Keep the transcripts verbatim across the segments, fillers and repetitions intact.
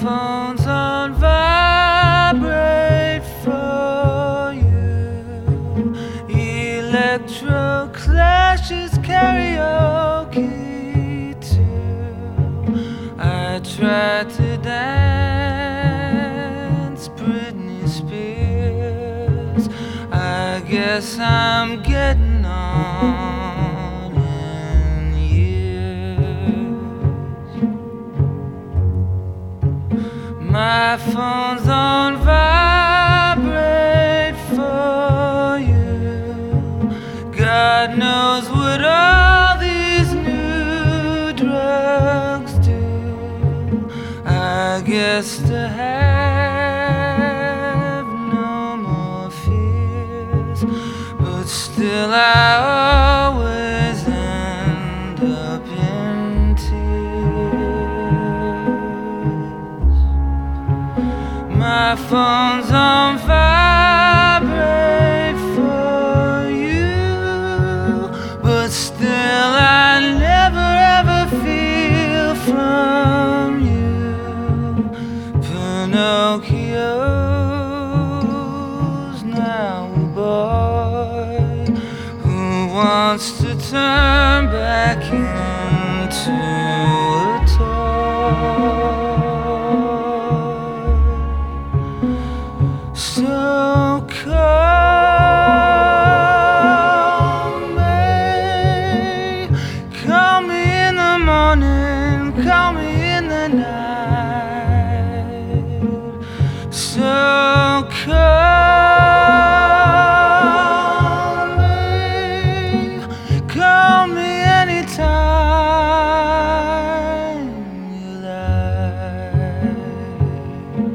phone's on vibrate for you. Electro clashes karaoke too. I tried to dance Britney Spears. I guess I'm getting on in years. My phone's on vibrate for you. God knows what all these new drugs do. I guess to have no more fears, but still I always end up in tears. My phone's on vibrate for you, but still I never ever feel from you. Pinocchio's now a boy who wants to turn back into a toy. So call me, call me in the morning, call me in the night. So call me, call me anytime you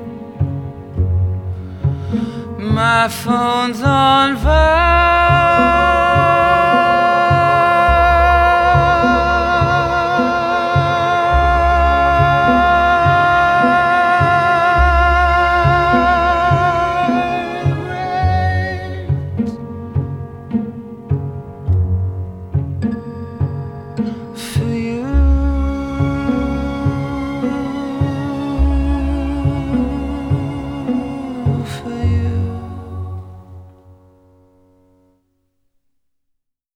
like. My phone's on vibrate.